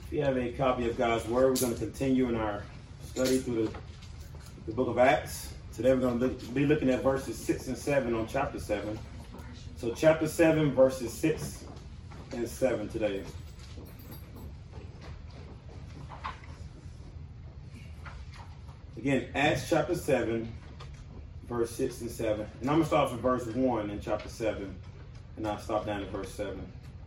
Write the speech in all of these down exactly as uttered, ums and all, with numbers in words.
If you have a copy of God's Word, we're going to continue in our study through the, the book of Acts. Today we're going to look, be looking at verses six and seven on chapter seven. So chapter seven, verses six and seven today. Again, Acts chapter seven, verse six and seven. And I'm going to start from verse one in chapter seven, and I'll stop down at verse seven.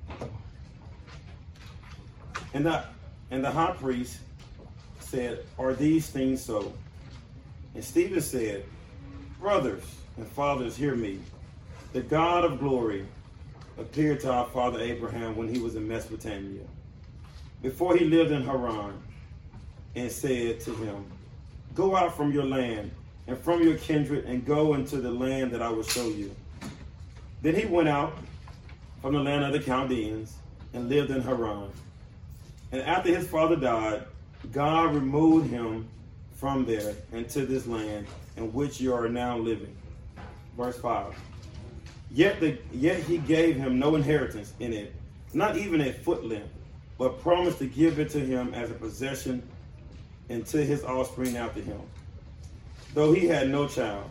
And the, and the high priest said, "Are these things so?" And Stephen said, "Brothers and fathers, hear me. The God of glory appeared to our father Abraham when he was in Mesopotamia, before he lived in Haran, and said to him, 'Go out from your land and from your kindred and go into the land that I will show you.' Then he went out from the land of the Chaldeans and lived in Haran. And after his father died, God removed him from there into this land in which you are now living." Verse five. Yet, the, yet he gave him no inheritance in it, not even a foot length, but promised to give it to him as a possession and to his offspring after him, though he had no child.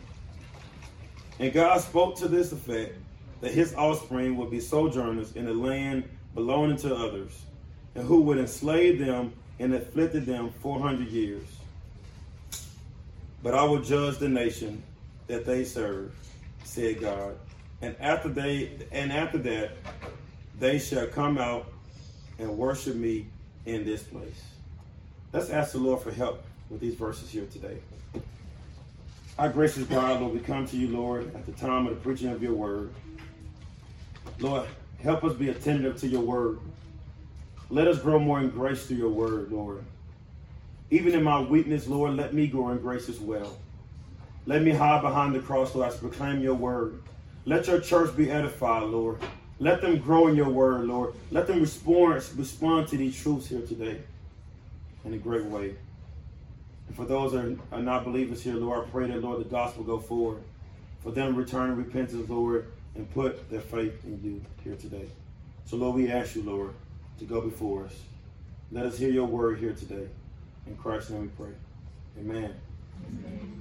And God spoke to this effect, that his offspring would be sojourners in a land belonging to others, and who would enslave them and afflicted them four hundred years. "But I will judge the nation that they serve," said God, and after they and after that they shall come out and worship me in this place. Let's ask the Lord for help with these verses here today. Our gracious God, Lord, we come to you, Lord, at the time of the preaching of your word. Lord, help us be attentive to your word. Let us grow more in grace through your word, Lord. Even in my weakness, Lord, let me grow in grace as well. Let me hide behind the cross, Lord, as I proclaim your word. Let your church be edified, Lord. Let them grow in your word, Lord. Let them respond, respond to these truths here today in a great way. And for those that are not believers here, Lord, I pray that, Lord, the gospel go forward. For them to return in repentance, Lord, and put their faith in you here today. So, Lord, we ask you, Lord, to go before us. Let us hear your word here today. In Christ's name we pray. Amen. Amen.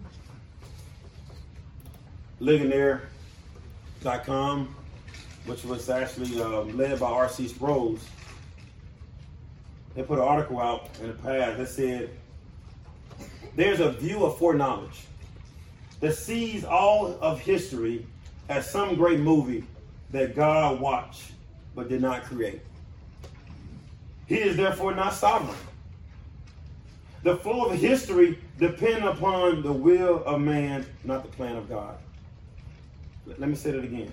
Ligonier dot com, which was actually uh, led by R C Sproul, they put an article out in the past that said, "There's a view of foreknowledge that sees all of history as some great movie that God watched but did not create. He is therefore not sovereign. The flow of history depends upon the will of man, not the plan of God." Let me say that again.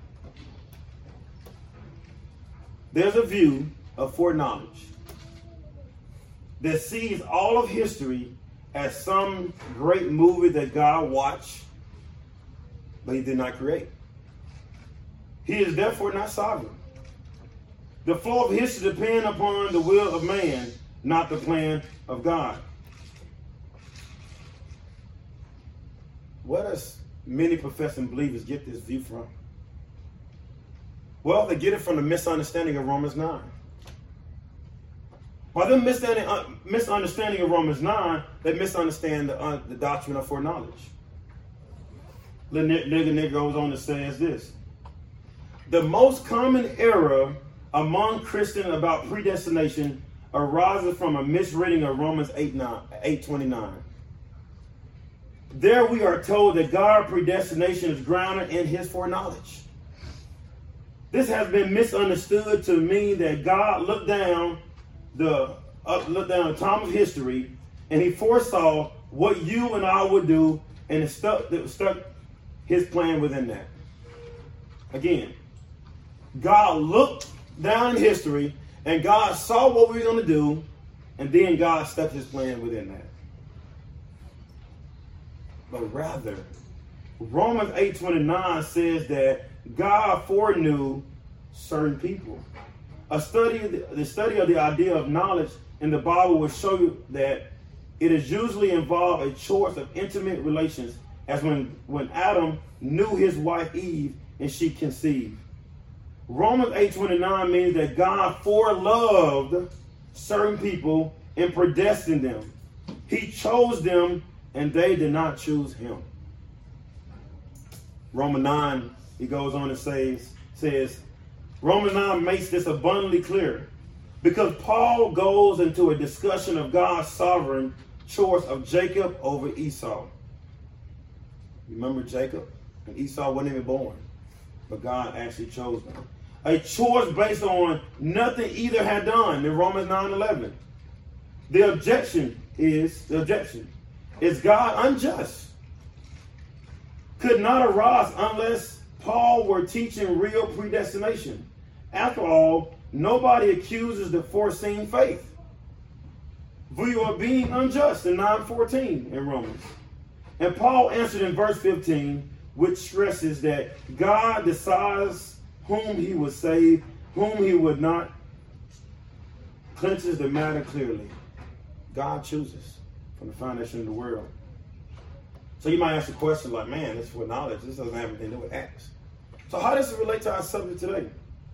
There's a view of foreknowledge that sees all of history as some great movie that God watched, but he did not create. He is therefore not sovereign. The flow of history depends upon the will of man, not the plan of God. Where does many professing believers get this view from? Well, they get it from the misunderstanding of Romans nine. By them misunderstanding, uh, misunderstanding of Romans nine, they misunderstand the, uh, the doctrine of foreknowledge. Ligonier goes on to say as this: "The most common error among Christians about predestination arises from a misreading of Romans eight twenty-nine. There we are told that God's predestination is grounded in his foreknowledge. This has been misunderstood to mean that God looked down the uh, looked down the time of history and he foresaw what you and I would do, and it stuck, it stuck his plan within that. Again, God looked down in history and God saw what we were going to do, and then God stuck his plan within that. But rather, Romans eight twenty-nine says that God foreknew certain people. A study, the study of the idea of knowledge in the Bible will show you that it is usually involved a choice of intimate relations, as when, when Adam knew his wife Eve and she conceived. Romans eight twenty-nine means that God foreloved certain people and predestined them. He chose them, and they did not choose him. Romans nine, he goes on and says, says, Romans nine makes this abundantly clear because Paul goes into a discussion of God's sovereign choice of Jacob over Esau. Remember Jacob? And Esau wasn't even born, but God actually chose them. A choice based on nothing either had done in Romans nine eleven. The objection is, the objection, is God unjust? Could not arise unless Paul were teaching real predestination. After all, nobody accuses the foreseen faith. We are being unjust in nine fourteen in Romans. And Paul answered in verse fifteen, which stresses that God decides whom he would save, whom he would not, clinches the matter clearly. God chooses from the foundation of the world. So you might ask a question like, man, this is for knowledge. This doesn't have anything to do with Acts. So how does it relate to our subject today?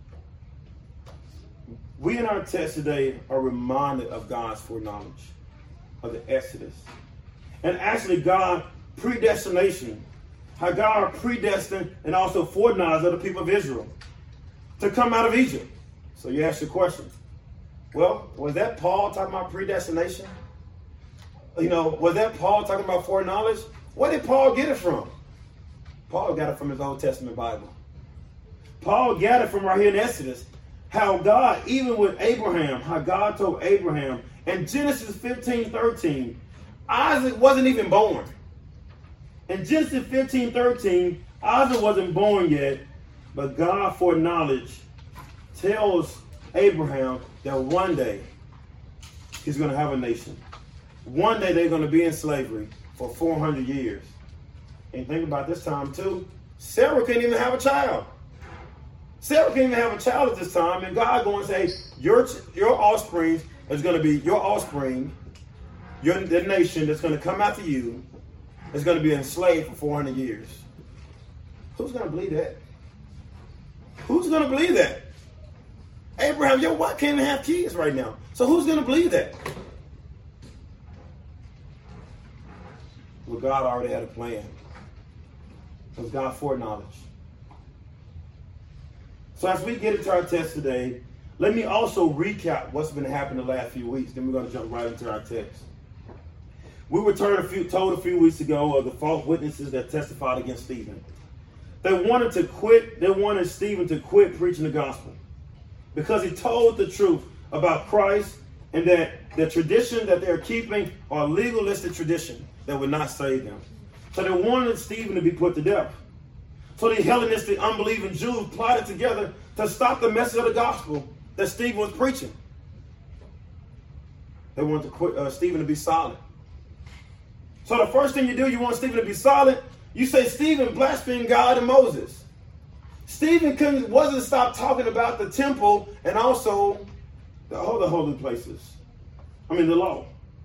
We in our text today are reminded of God's foreknowledge of the Exodus. And actually God predestination. How God predestined and also foreknowledge of the people of Israel to come out of Egypt. So you ask your question. Well, was that Paul talking about predestination? You know, was that Paul talking about foreknowledge? Where did Paul get it from? Paul got it from his Old Testament Bible. Paul got it from right here in Exodus. How God, even with Abraham, how God told Abraham in Genesis fifteen thirteen, Isaac wasn't even born. In Genesis fifteen thirteen, Isaac wasn't born yet, but God foreknowledge tells Abraham that one day he's going to have a nation. One day they're going to be in slavery for four hundred years. And think about this time too. Sarah couldn't even have a child. Sarah couldn't even have a child at this time. And God going to say, your, your offspring is going to be your offspring, your, the nation that's going to come after you is going to be enslaved for four hundred years. Who's going to believe that? Who's going to believe that? Abraham, your wife can't even have kids right now. So who's going to believe that? Well, God already had a plan. It was God foreknowledge. So as we get into our text today, let me also recap what's been happening the last few weeks. Then we're going to jump right into our text. We were told a few, told a few weeks ago of the false witnesses that testified against Stephen. They wanted to quit. They wanted Stephen to quit preaching the gospel because he told the truth about Christ and that the tradition that they're keeping are legalistic tradition that would not save them. So they wanted Stephen to be put to death. So the Hellenistic unbelieving Jews plotted together to stop the message of the gospel that Stephen was preaching. They wanted to quit, uh, Stephen to be silent. So the first thing you do, you want Stephen to be silent. You say Stephen blasphemed God and Moses. Stephen couldn't, wasn't stopped talking about the temple and also the other holy places. I mean, the law.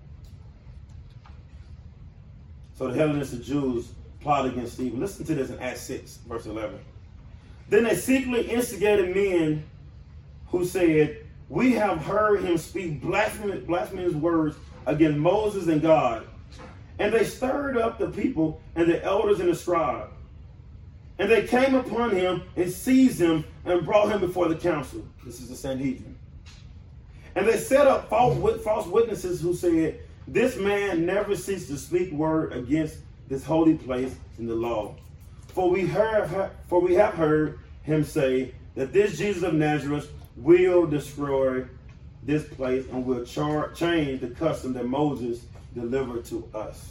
So the Hellenistic Jews plotted against Stephen. Listen to this in Acts six, verse eleven. Then they secretly instigated men who said, we have heard him speak blasphemous, blasphemous words against Moses and God. And they stirred up the people and the elders and the scribes. And they came upon him and seized him and brought him before the council. This is the Sanhedrin. And they set up false, false witnesses who said, this man never ceased to speak word against this holy place in the law. For we heard, for we have heard him say that this Jesus of Nazareth will destroy this place and will char- change the custom that Moses delivered to us.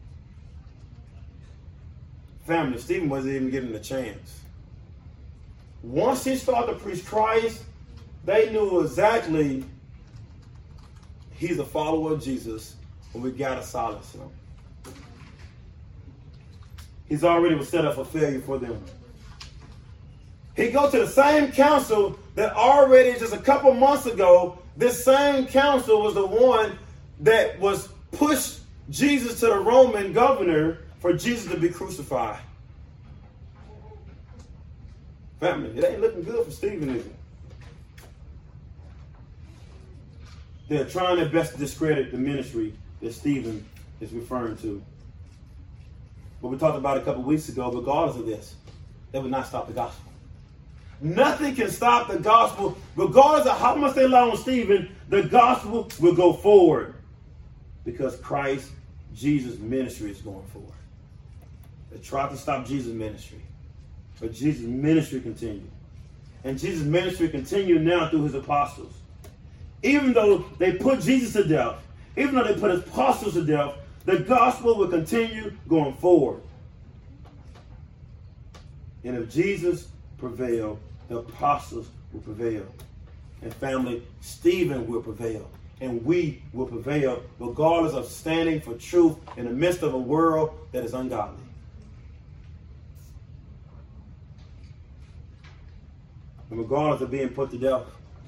Family, Stephen wasn't even given a chance. Once he started to preach Christ, they knew exactly he's a follower of Jesus, and we got to silence him. He's already was set up for failure for them. He goes to the same council that already just a couple months ago, this same council was the one that was pushed Jesus to the Roman governor for Jesus to be crucified. Family, it ain't looking good for Stephen, is it? They're trying their best to discredit the ministry that Stephen is referring to. But we talked about it a couple weeks ago, regardless of this, that would not stop the gospel. Nothing can stop the gospel. Regardless of how much they lie on Stephen, the gospel will go forward. Because Christ, Jesus' ministry is going forward. They tried to stop Jesus' ministry. But Jesus' ministry continued. And Jesus' ministry continued now through his apostles. Even though they put Jesus to death, even though they put his apostles to death, the gospel will continue going forward. And if Jesus prevailed, the apostles will prevail. And family, Stephen will prevail. And we will prevail regardless of standing for truth in the midst of a world that is ungodly. And regardless of being put to death,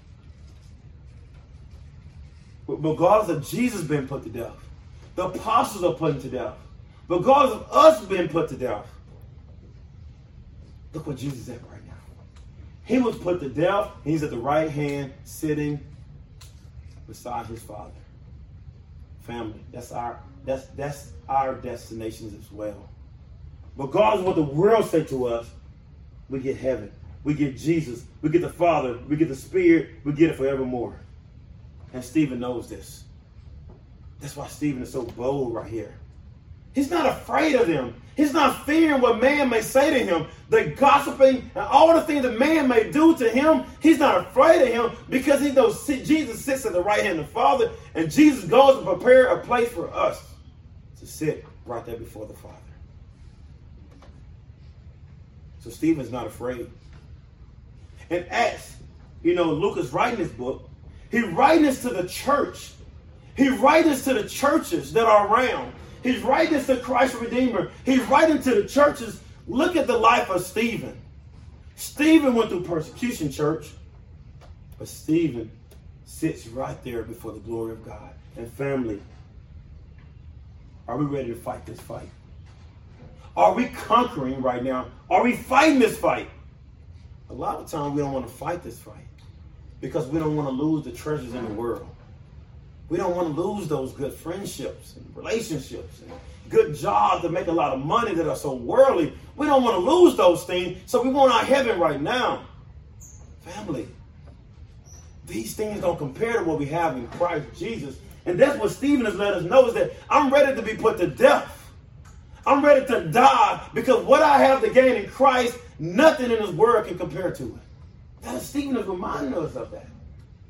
regardless of Jesus being put to death, the apostles are put to death. Regardless of us being put to death, look what Jesus is at right now. He was put to death, and he's at the right hand sitting beside his Father. Family, that's our that's that's our destinations as well. Regardless of what the world say to us, we get heaven. We get Jesus. We get the Father. We get the Spirit. We get it forevermore. And Stephen knows this. That's why Stephen is so bold right here. He's not afraid of them. He's not fearing what man may say to him. The gossiping and all the things that man may do to him, he's not afraid of him because he knows Jesus sits at the right hand of the Father, and Jesus goes to prepare a place for us to sit right there before the Father. So Stephen's not afraid. And Acts, you know, Luke is writing this book. He's writing this to the church. He's writing this to the churches that are around. He's writing this to Christ Redeemer. He's writing to the churches. Look at the life of Stephen. Stephen went through persecution, church. But Stephen sits right there before the glory of God. And family, are we ready to fight this fight? Are we conquering right now? Are we fighting this fight? A lot of times we don't want to fight this fight because we don't want to lose the treasures in the world. We don't want to lose those good friendships and relationships and good jobs that make a lot of money that are so worldly. We don't want to lose those things, so we want our heaven right now. Family, these things don't compare to what we have in Christ Jesus. And that's what Stephen has let us know, is that I'm ready to be put to death. I'm ready to die because what I have to gain in Christ, nothing in this world can compare to it. That Stephen is reminding us of that.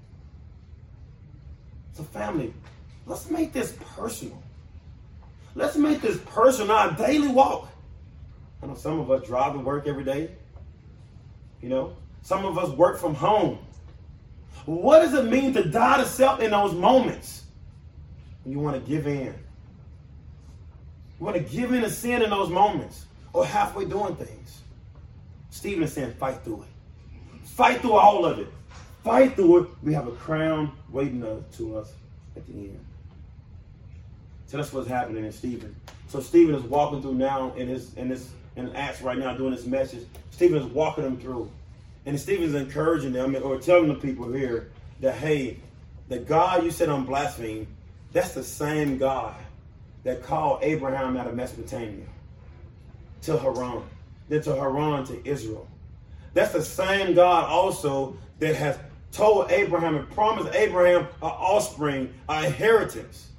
So family, let's make this personal. Let's make this personal, our daily walk. I know some of us drive to work every day. You know, some of us work from home. What does it mean to die to self in those moments? You want to give in. You want to give in to sin in those moments or halfway doing things. Stephen is saying fight through it. Fight through all of it. Fight through it. We have a crown waiting to us at the end. So that's what's happening in Stephen. So Stephen is walking through now in his in this in Acts right now doing this message. Stephen is walking them through. And Stephen's encouraging them or telling the people here that, hey, the God you said I'm blaspheming, that's the same God that called Abraham out of Mesopotamia to Haran, then to Haran to Israel. That's the same God also that has told Abraham and promised Abraham an offspring, an inheritance.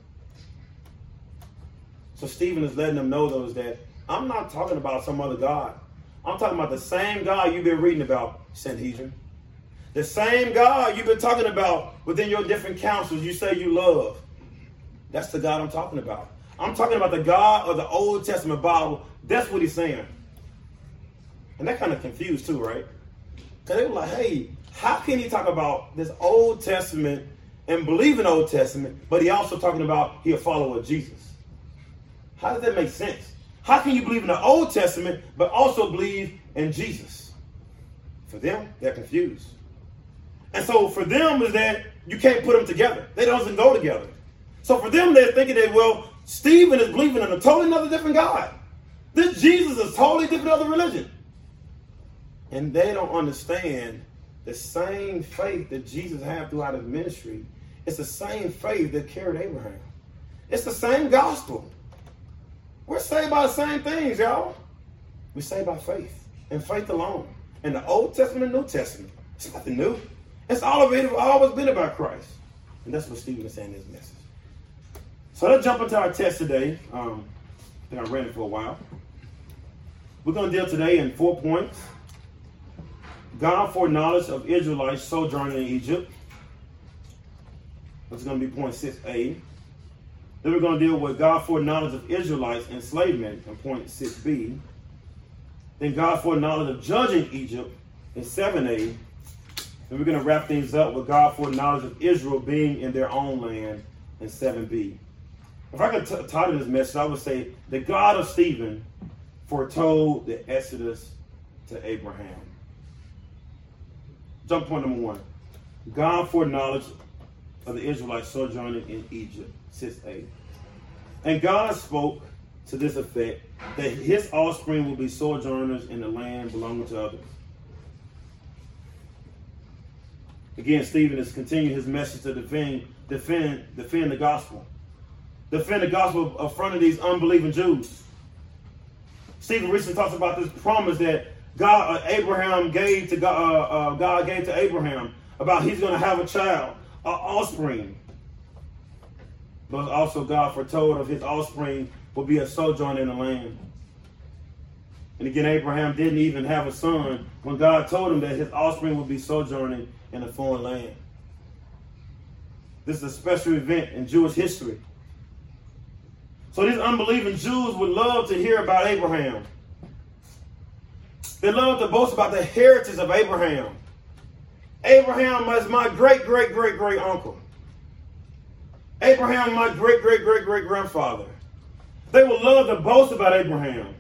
So Stephen is letting them know those that I'm not talking about some other God. I'm talking about the same God you've been reading about, Sanhedrin. The same God you've been talking about within your different councils you say you love. That's the God I'm talking about. I'm talking about the God of the Old Testament Bible. That's what he's saying. And that kind of confused too, right? Because they were like, hey, how can he talk about this Old Testament and believe in Old Testament, but he also talking about he a follower of Jesus? How does that make sense? How can you believe in the Old Testament, but also believe in Jesus? For them, they're confused. And so for them is that you can't put them together. They don't go together. So for them, they're thinking that, well, Stephen is believing in a totally another different God. This Jesus is totally different other religion. And they don't understand the same faith that Jesus had throughout his ministry It's the same faith that carried Abraham. It's the same gospel. We're saved by the same things, y'all. We're saved by faith and faith alone. In the Old Testament and New Testament. It's nothing new. It's all of it. It's always been about Christ. And that's what Stephen is saying in his message. So let's jump into our text today. Um, I think I read it for a while. We're going to deal today in four points. God foreknowledge of Israelites sojourning in Egypt. That's going to be point six A. Then we're going to deal with God foreknowledge of Israelites enslavement in point six B. Then God foreknowledge of judging Egypt in seven A. And we're going to wrap things up with God foreknowledge of Israel being in their own land in seven B. If I could t- title this message, I would say, the God of Stephen foretold the Exodus to Abraham. Jump point number one. God foreknowledge of the Israelites sojourning in Egypt, six A. And God spoke to this effect, that his offspring will be sojourners in the land belonging to others. Again, Stephen is continuing his message to defend, defend, defend the gospel. Defend the gospel in front of these unbelieving Jews. Stephen recently talks about this promise that God, uh, Abraham gave to God, uh, uh, God gave to Abraham about he's going to have a child, an offspring. But also God foretold of his offspring will be a sojourner in the land. And again, Abraham didn't even have a son when God told him that his offspring would be sojourning in a foreign land. This is a special event in Jewish history. So these unbelieving Jews would love to hear about Abraham. They love to boast about the heritage of Abraham. Abraham was my great, great, great, great uncle. Abraham, my great, great, great, great grandfather. They would love to boast about Abraham.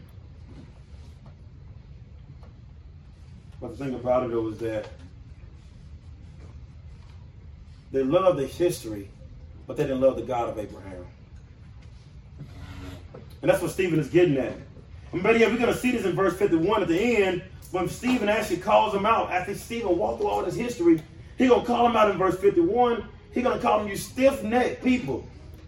But the thing about it was that they loved the history, but they didn't love the God of Abraham. And that's what Stephen is getting at. And better yet, we're going to see this in verse fifty-one at the end, when Stephen actually calls them out. After Stephen walked through all this history, he's going to call them out in verse fifty-one. He's going to call them, you stiff-necked people.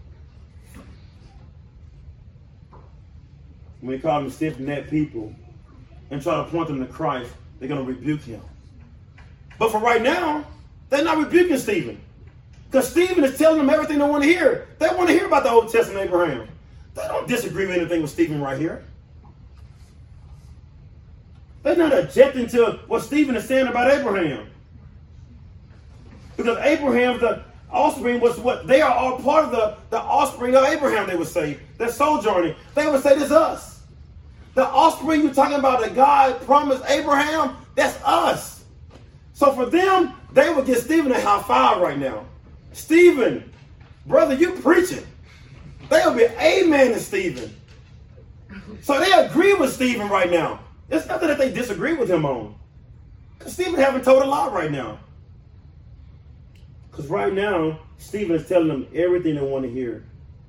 When he called them stiff-necked people and try to point them to Christ, they're going to rebuke him. But for right now, they're not rebuking Stephen. Because Stephen is telling them everything they want to hear. They want to hear about the Old Testament Abraham. They don't disagree with anything with Stephen right here. They're not objecting to what Stephen is saying about Abraham. Because Abraham, the offspring, was what? They are all part of the, the offspring of Abraham, they would say. They're sojourning. They would say, this is us. The offspring you're talking about that God promised Abraham, that's us. So for them, they would give Stephen a high five right now. Stephen, brother, you preaching. They will be amen to Stephen. So they agree with Stephen right now. It's nothing that they disagree with him on. Because Stephen haven't told a lie right now. Because right now, Stephen is telling them everything they want to hear.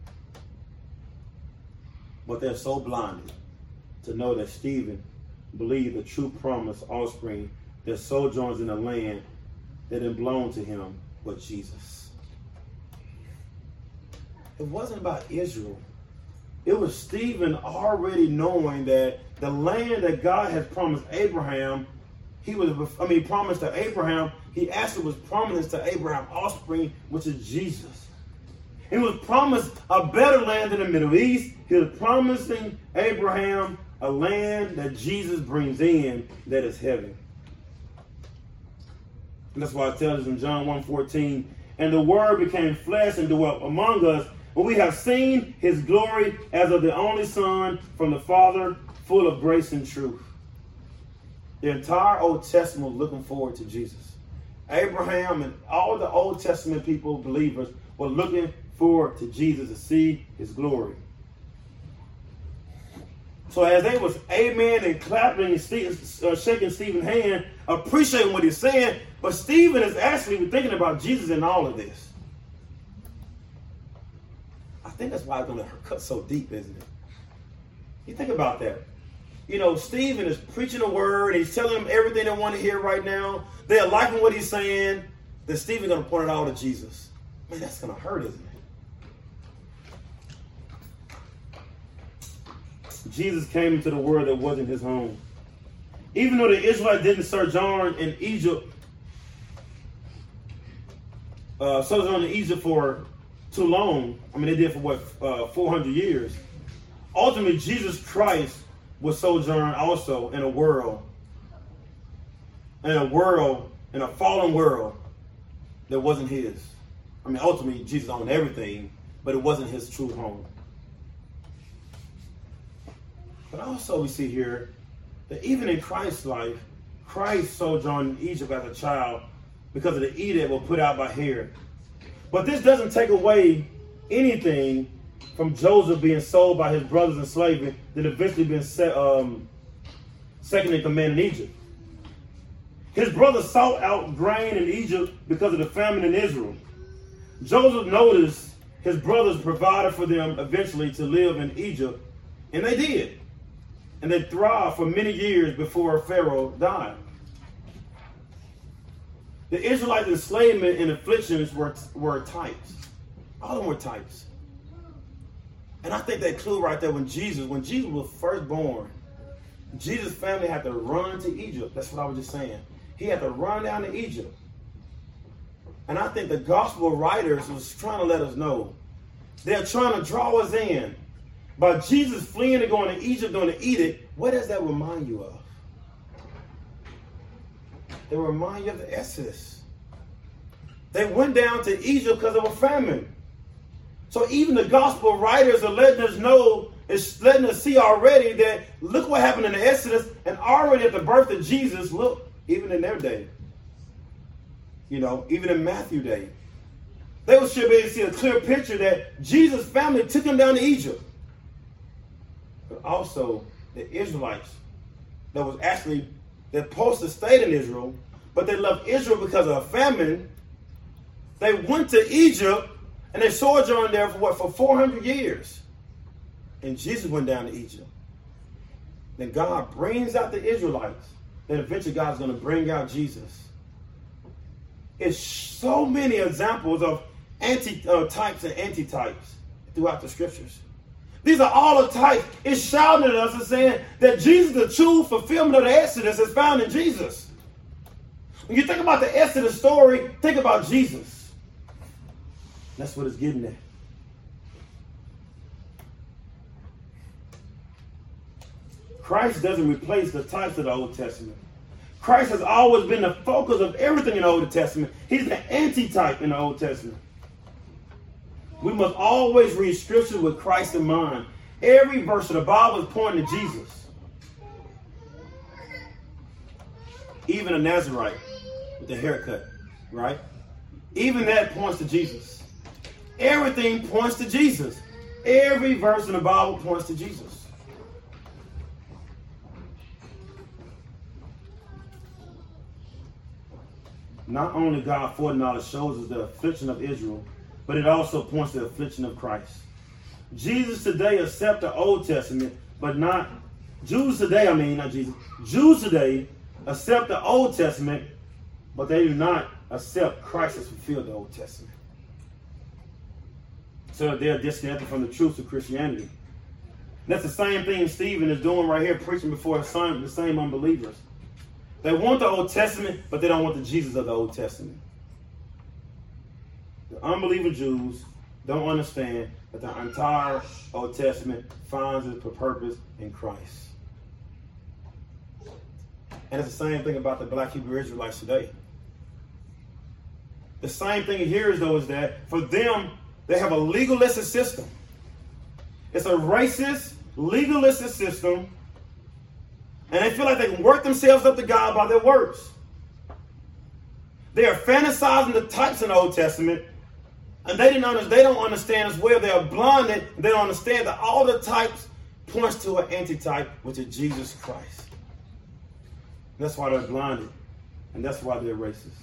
But they're so blinded to know that Stephen believed the true promise offspring that sojourns in a land that didn't belong to him but Jesus. It wasn't about Israel. It was Stephen already knowing that the land that God has promised Abraham, he was, I mean, promised to Abraham, he actually was promised to Abraham's offspring, which is Jesus. He was promised a better land in the Middle East. He was promising Abraham a land that Jesus brings in, that is heaven. And that's why it tells us in John one fourteen, and the word became flesh and dwelt among us, but we have seen his glory as of the only Son from the Father, full of grace and truth. The entire Old Testament was looking forward to Jesus. Abraham and all the Old Testament people, believers, were looking forward to Jesus to see his glory. So as they was amen and clapping and uh, shaking Stephen's hand, appreciating what he's saying, but Stephen is actually thinking about Jesus in all of this. I think that's why it's going to cut so deep, isn't it? You think about that. You know, Stephen is preaching the word. He's telling them everything they want to hear right now. They're liking what he's saying. Then Stephen's going to point it all to Jesus. Man, that's going to hurt, isn't it? Jesus came into the world that wasn't his home. Even though the Israelites didn't sojourn in Egypt, uh, sojourn in Egypt for too long. I mean, they did for what, uh, four hundred years. Ultimately, Jesus Christ was sojourn also in a world, in a world, in a fallen world that wasn't his. I mean, ultimately, Jesus owned everything, but it wasn't his true home. But also we see here that even in Christ's life, Christ sojourned in Egypt as a child because of the edict was put out by Herod. But this doesn't take away anything from Joseph being sold by his brothers in slavery, then eventually being set, um, second in command in Egypt. His brothers sought out grain in Egypt because of the famine in Israel. Joseph noticed his brothers provided for them eventually to live in Egypt, and they did. And they thrived for many years before Pharaoh died. The Israelite enslavement and afflictions were, were types. All of them were types. And I think that clue right there when Jesus, when Jesus was first born, Jesus' family had to run to Egypt. That's what I was just saying. He had to run down to Egypt. And I think the gospel writers was trying to let us know. They're trying to draw us in. By Jesus fleeing and going to Egypt during the edict, what does that remind you of? They remind you of the Exodus. They went down to Egypt because of a famine. So even the gospel writers are letting us know, it's letting us see already that look what happened in the Exodus, and already at the birth of Jesus, look, even in their day. You know, even in Matthew's day. They should be able to see a clear picture that Jesus' family took him down to Egypt. But also the Israelites that was actually, they're supposed to stay in Israel, but they left Israel because of a famine. They went to Egypt and they sojourned there for what, for four hundred years. And Jesus went down to Egypt. Then God brings out the Israelites. Then eventually God's going to bring out Jesus. It's so many examples of anti-types uh, and antitypes throughout the scriptures. These are all the types. It's shouting at us and saying that Jesus, the true fulfillment of the Exodus, is found in Jesus. When you think about the Exodus story, think about Jesus. That's what it's getting at. Christ doesn't replace the types of the Old Testament. Christ has always been the focus of everything in the Old Testament. He's the anti-type in the Old Testament. We must always read scripture with Christ in mind. Every verse of the Bible is pointing to Jesus. Even a Nazarite with the haircut, right? Even that points to Jesus. Everything points to Jesus. Every verse in the Bible points to Jesus. Not only God foreknowledge shows us the affliction of Israel, but it also points to the affliction of Christ. Jesus today accept the Old Testament, but not, Jews today, I mean, not Jesus, Jews today accept the Old Testament, but they do not accept Christ has fulfilled the Old Testament. So they're disconnected from the truths of Christianity. That's the same thing Stephen is doing right here, preaching before the same, the same unbelievers. They want the Old Testament, but they don't want the Jesus of the Old Testament. The unbelieving Jews don't understand that the entire Old Testament finds its purpose in Christ. And it's the same thing about the black Hebrew Israelites today. The same thing here is though is that for them, they have a legalistic system. It's a racist, legalistic system, and they feel like they can work themselves up to God by their works. They are fantasizing the types in the Old Testament, and they didn't understand, they don't understand as well. They are blinded. They don't understand that all the types points to an antitype, which is Jesus Christ. That's why they're blinded, and that's why they're racist.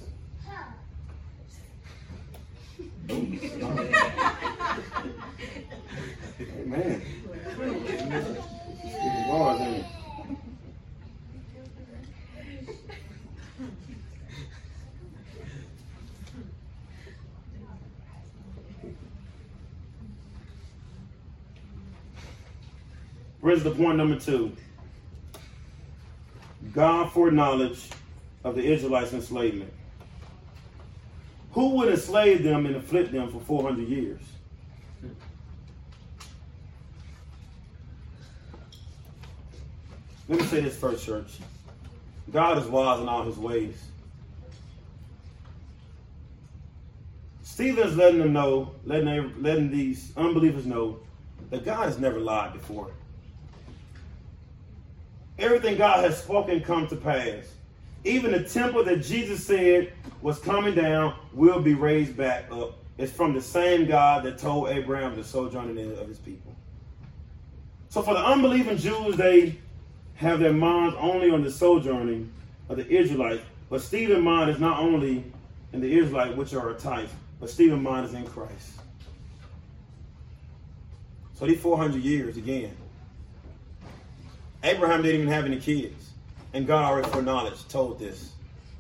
Amen. Bars, ain't it? Brings us to point number two. God foreknowledge of the Israelites' enslavement. Who would enslave them and afflict them for four hundred years? Let me say this first, church. God is wise in all his ways. Stephen's letting them know, letting, they, letting these unbelievers know that God has never lied before. Everything God has spoken come to pass. Even the temple that Jesus said was coming down will be raised back up. It's from the same God that told Abraham to sojourn in of his people. So for the unbelieving Jews, they have their minds only on the sojourning of the Israelites. But Stephen's mind is not only in the Israelites, which are a type, but Stephen's mind is in Christ. So these four hundred years, again, Abraham didn't even have any kids. And God already foreknowledge told this.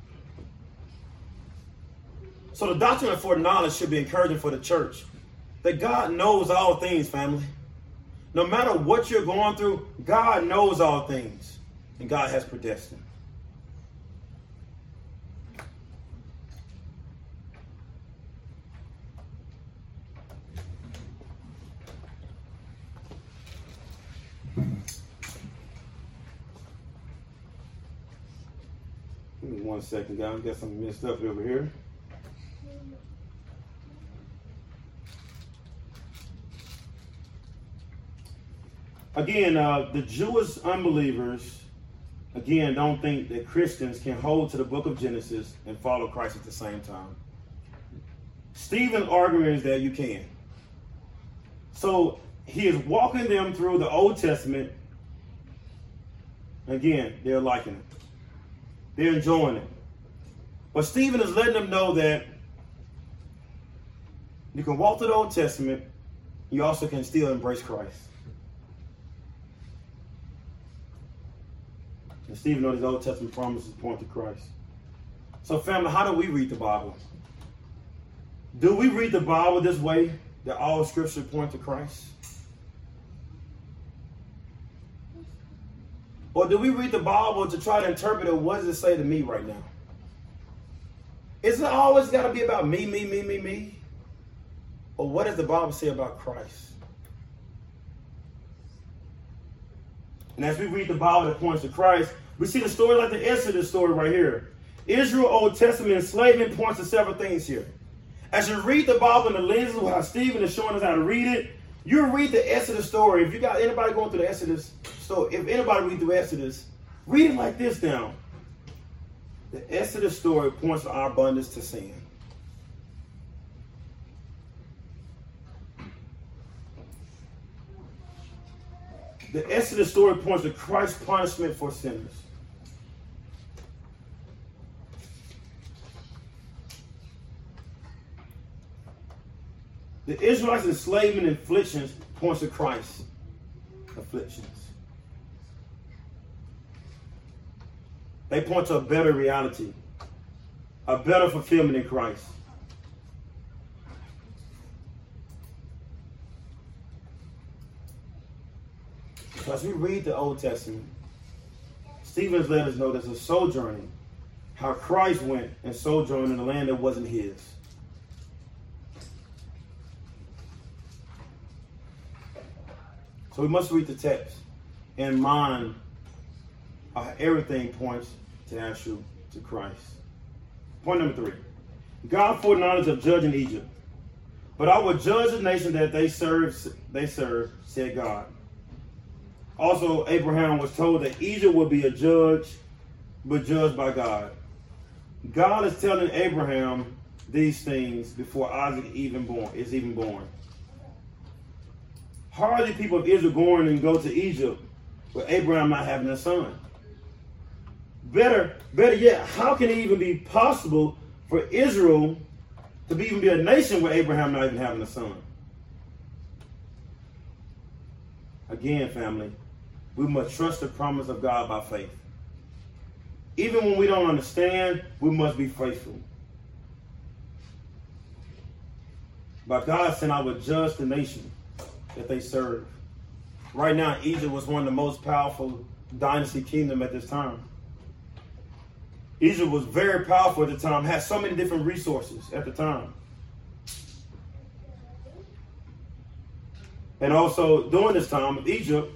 So the doctrine of foreknowledge should be encouraging for the church. That God knows all things, family. No matter what you're going through, God knows all things. And God has predestined. Give me one second, guys. Got something messed up over here. Again, uh, the Jewish unbelievers, again, don't think that Christians can hold to the book of Genesis and follow Christ at the same time. Stephen's argument is that you can. So he is walking them through the Old Testament. Again, they're liking it. They're enjoying it. But Stephen is letting them know that you can walk through the Old Testament, you also can still embrace Christ. And Stephen knows his Old Testament promises point to Christ. So family, how do we read the Bible? Do we read the Bible this way, that all scripture point to Christ? Or do we read the Bible to try to interpret it? What does it say to me right now? Is it always got to be about me, me, me, me, me? Or what does the Bible say about Christ? And as we read the Bible that points to Christ, we see the story like the Exodus story right here. Israel, Old Testament enslavement points to several things here. As you read the Bible in the lens of how Stephen is showing us how to read it, you read the Exodus story. If you got anybody going through the Exodus story, if anybody read through Exodus, read it like this down. The Exodus story points to our abundance to sin. The Exodus story points to Christ's punishment for sinners. The Israelites' enslavement and afflictions points to Christ's afflictions. They point to a better reality, a better fulfillment in Christ. So as we read the Old Testament, Stephen's let us know there's a sojourning, how Christ went and sojourned in a land that wasn't his. So we must read the text in mind how everything points to actual to Christ. Point number three. God foreknowledge of judging Egypt. But I will judge the nation that they serve, they serve, said God. Also, Abraham was told that Egypt would be a judge, but judged by God. God is telling Abraham these things before Isaac even born is even born. How are the people of Israel going and go to Egypt with Abraham not having a son? Better, better yet, how can it even be possible for Israel to be, even be a nation with Abraham not even having a son? Again, family, we must trust the promise of God by faith. Even when we don't understand, we must be faithful. But God said, I will judge the nation that they serve. Right now, Egypt was one of the most powerful dynasty kingdom at this time. Egypt was very powerful at the time, had so many different resources at the time. And also, during this time of Egypt,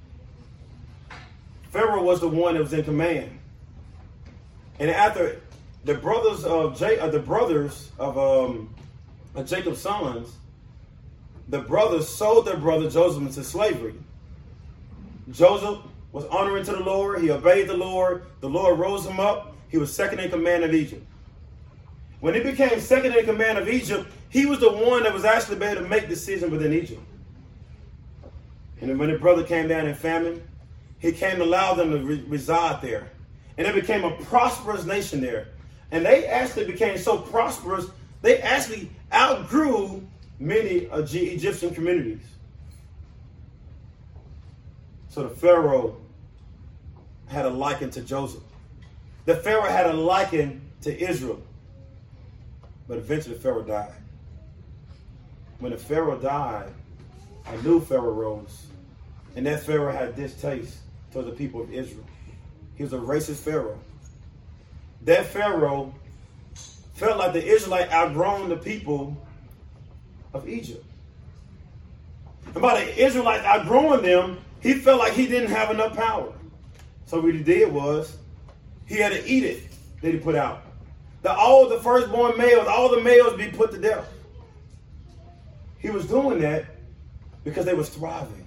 Pharaoh was the one that was in command. And after the brothers of J, uh, the brothers of, um, of Jacob's sons, the brothers sold their brother Joseph into slavery. Joseph was honoring to the Lord. He obeyed the Lord. The Lord rose him up. He was second in command of Egypt. When he became second in command of Egypt, he was the one that was actually able to make decisions within Egypt. And then when the brother came down in famine, he came to allow them to re- reside there. And it became a prosperous nation there. And they actually became so prosperous, they actually outgrew many of the Egyptian communities. So the Pharaoh had a liking to Joseph. The Pharaoh had a liking to Israel. But eventually Pharaoh died. When the Pharaoh died, a new Pharaoh rose. And that Pharaoh had distaste towards the people of Israel. He was a racist Pharaoh. That Pharaoh felt like the Israelites outgrown the people of Egypt. And by the Israelites outgrowing them, he felt like he didn't have enough power. So what he did was, he had to eat it that he put out. That all the firstborn males, all the males be put to death. He was doing that because they was thriving.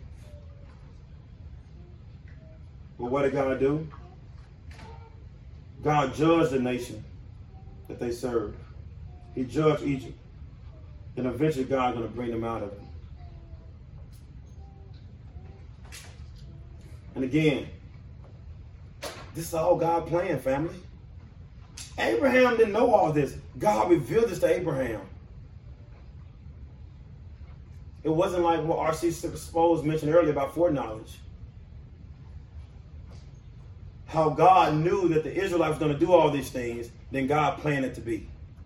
But what did God do? God judged the nation that they served. He judged Egypt. And eventually God's going to bring them out of it. And again, this is all God planned, family. Abraham didn't know all this. God revealed this to Abraham. It wasn't like what R C Sproul mentioned earlier about foreknowledge. How God knew that the Israelites were going to do all these things, then God planned it to be.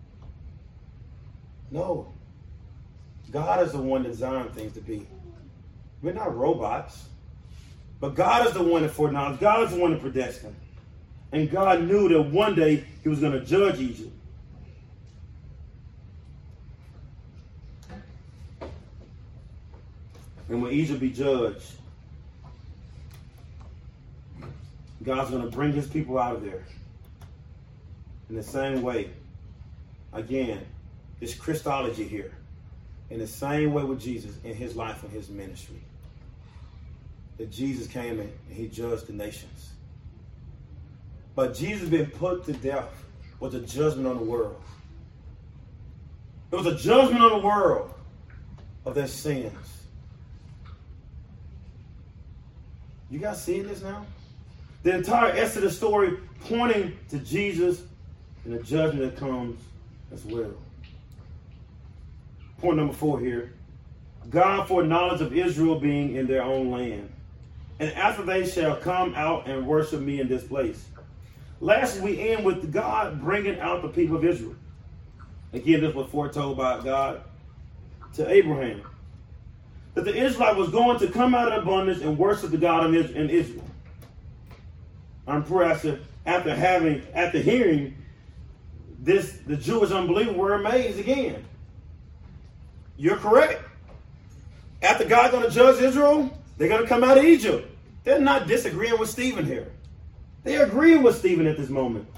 No. God is the one that designed things to be. We're not robots. But God is the one that foreknowledge. God is the one that predestined. And God knew that one day he was going to judge Egypt. And when Egypt be judged, God's going to bring his people out of there. In the same way, again, it's Christology here. In the same way with Jesus in his life and his ministry. That Jesus came in and he judged the nations. But Jesus being put to death was a judgment on the world. It was a judgment on the world of their sins. You guys seeing this now? The entire Exodus story pointing to Jesus and the judgment that comes as well. Point number four here. God foreknowledge of Israel being in their own land. And after they shall come out and worship me in this place. Last we end with God bringing out the people of Israel. Again, this was foretold by God to Abraham. That the Israelite was going to come out of bondage and worship the God in Israel. I'm pretty after, after having, after hearing this, the Jewish unbelievers were amazed again. You're correct. After God's going to judge Israel, they're going to come out of Egypt. They're not disagreeing with Stephen here. They're agreeing with Stephen at this moment.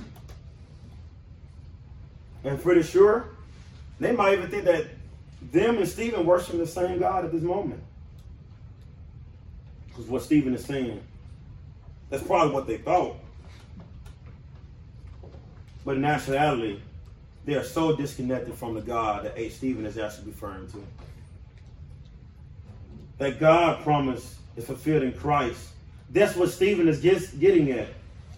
And pretty sure, they might even think that them and Stephen worship the same God at this moment. Because what Stephen is saying. That's probably what they thought. But in actuality, they are so disconnected from the God that H. Stephen is actually referring to. That God promise is fulfilled in Christ. That's what Stephen is get, getting at.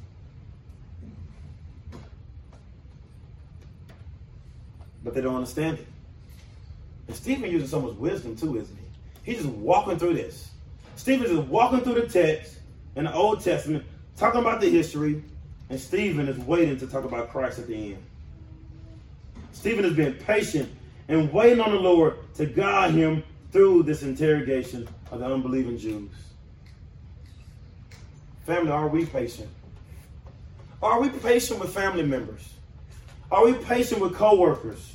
But they don't understand it. And Stephen uses so much wisdom too, isn't he? He's just walking through this. Stephen's just walking through the text in the Old Testament, talking about the history, and Stephen is waiting to talk about Christ at the end. Stephen has been patient and waiting on the Lord to guide him through this interrogation of the unbelieving Jews. Family, are we patient? Are we patient with family members? Are we patient with co-workers?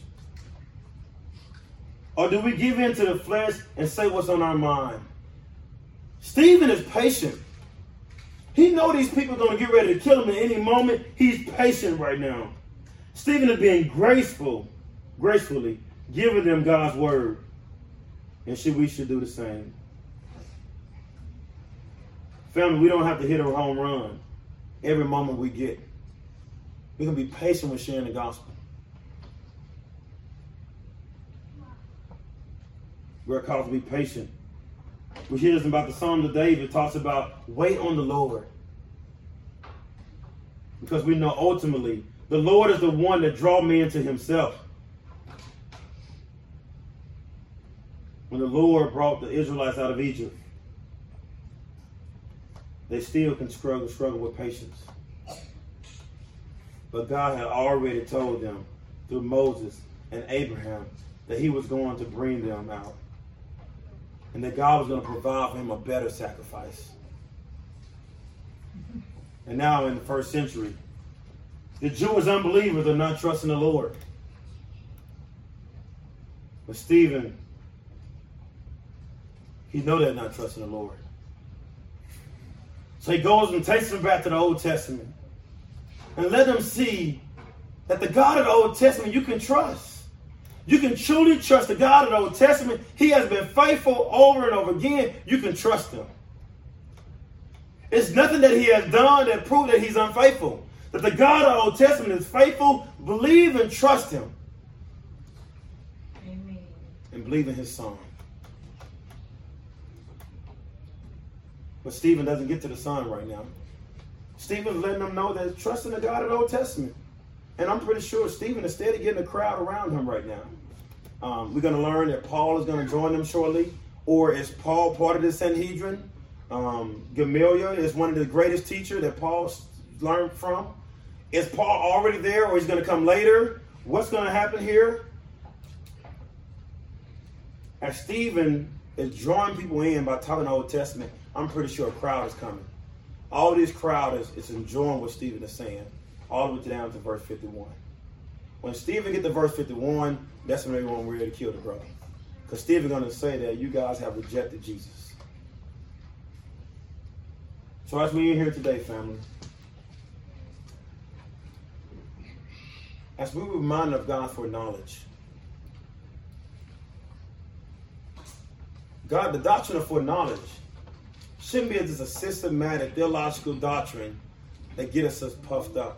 Or do we give in to the flesh and say what's on our mind? Stephen is patient. He knows these people are going to get ready to kill him at any moment. He's patient right now. Stephen is being graceful, gracefully giving them God's word. And should we should do the same. Family, we don't have to hit a home run every moment we get. We can be patient with sharing the gospel. We're called to be patient. We hear this about the Psalm of David. It talks about wait on the Lord. Because we know ultimately the Lord is the one that draws me into himself. When the Lord brought the Israelites out of Egypt, they still can struggle, struggle with patience. But God had already told them through Moses and Abraham that he was going to bring them out. And that God was going to provide for him a better sacrifice. And now in the first century, the Jewish unbelievers are not trusting the Lord. But Stephen, he knows they're not trusting the Lord. So he goes and takes them back to the Old Testament and let them see that the God of the Old Testament you can trust. You can truly trust the God of the Old Testament. He has been faithful over and over again. You can trust him. It's nothing that he has done that proves that he's unfaithful. That the God of the Old Testament is faithful. Believe and trust him. Amen. And believe in his son. But Stephen doesn't get to the son right now. Stephen's letting them know that trusting the God of the Old Testament. And I'm pretty sure Stephen is steady getting a crowd around him right now. Um, we're going to learn that Paul is going to join them shortly. Or is Paul part of the Sanhedrin? Um, Gamaliel is one of the greatest teachers that Paul learned from. Is Paul already there or he's going to come later? What's going to happen here? As Stephen is drawing people in by talking the Old Testament, I'm pretty sure a crowd is coming. All this crowd is, is enjoying what Stephen is saying. All the way down to verse fifty-one. When Stephen get to verse fifty-one, that's when everyone ready to kill the brother. Because Stephen's going to say that you guys have rejected Jesus. So as we in here today, family, as we remind of God's foreknowledge, God, the doctrine of foreknowledge shouldn't be just a systematic theological doctrine that gets us puffed up.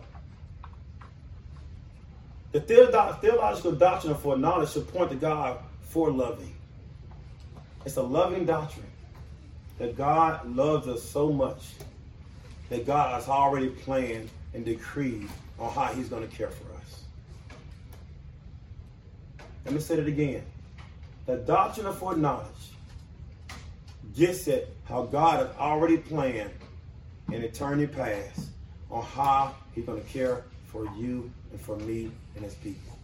The theological doctrine of foreknowledge should point to God for loving. It's a loving doctrine that God loves us so much that God has already planned and decreed on how he's going to care for us. Let me say it again. The doctrine of foreknowledge gets at how God has already planned in eternity past on how he's going to care for you and for me and his people.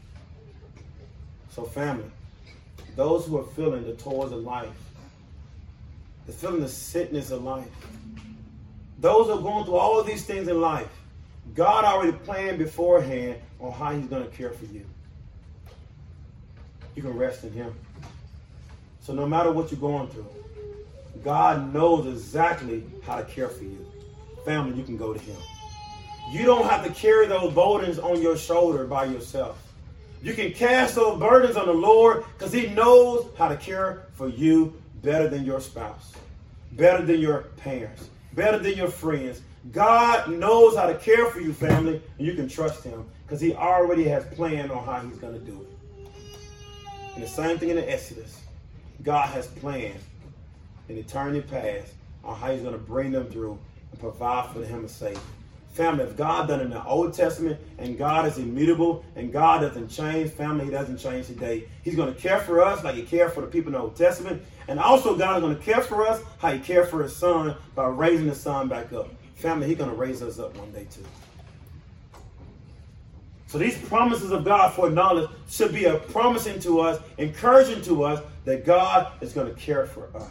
So family, those who are feeling the toils of life, they're feeling the sickness of life, those who are going through all of these things in life, God already planned beforehand on how he's going to care for you. You can rest in him. So no matter what you're going through, God knows exactly how to care for you. Family, you can go to him. You don't have to carry those burdens on your shoulder by yourself. You can cast those burdens on the Lord because he knows how to care for you better than your spouse, better than your parents, better than your friends. God knows how to care for you, family, and you can trust him because he already has planned on how he's going to do it. And the same thing in the Exodus. God has planned in eternity past on how he's going to bring them through and provide for them a Savior. Family, if God done it in the Old Testament and God is immutable and God doesn't change, family, he doesn't change today. He's going to care for us like he cared for the people in the Old Testament. And also God is going to care for us how he cared for his son by raising his son back up. Family, he's going to raise us up one day too. So these promises of God for knowledge should be a promising to us, encouraging to us that God is going to care for us.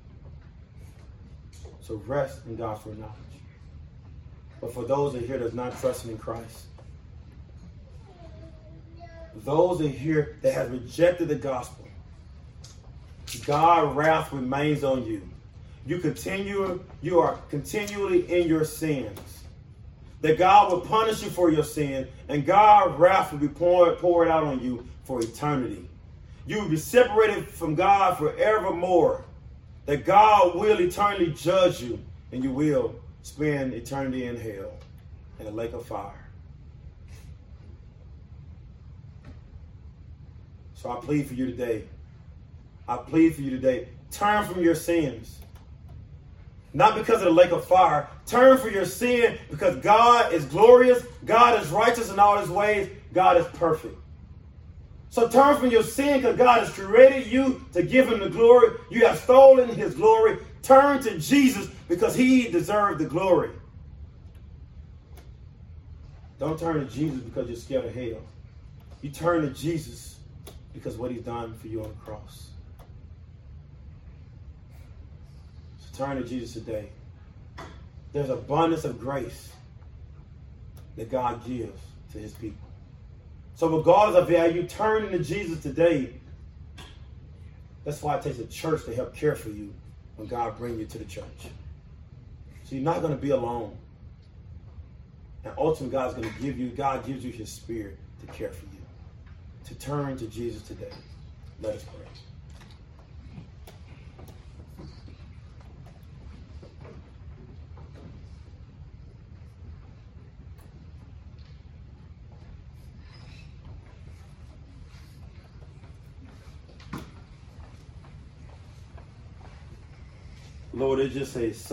So rest in God for knowledge. But for those that here that's not trusting in Christ, those that here that have rejected the gospel, God's wrath remains on you. You continue, you are continually in your sins. That God will punish you for your sin, and God's wrath will be poured, poured out on you for eternity. You will be separated from God forevermore. That God will eternally judge you, and you will spend eternity in hell, in a lake of fire. So I plead for you today. I plead for you today. Turn from your sins. Not because of the lake of fire. Turn from your sin because God is glorious. God is righteous in all his ways. God is perfect. So turn from your sin because God has created you to give him the glory. You have stolen his glory. Turn to Jesus because he deserved the glory. Don't turn to Jesus because you're scared of hell. You turn to Jesus because what he's done for you on the cross. So turn to Jesus today. There's abundance of grace that God gives to his people. So regardless of how you turn into Jesus today, that's why it takes a church to help care for you when God brings you to the church. So you're not going to be alone. And ultimately, God's going to give you, God gives you his spirit to care for you. To turn to Jesus today. Let us pray. Lord, it just says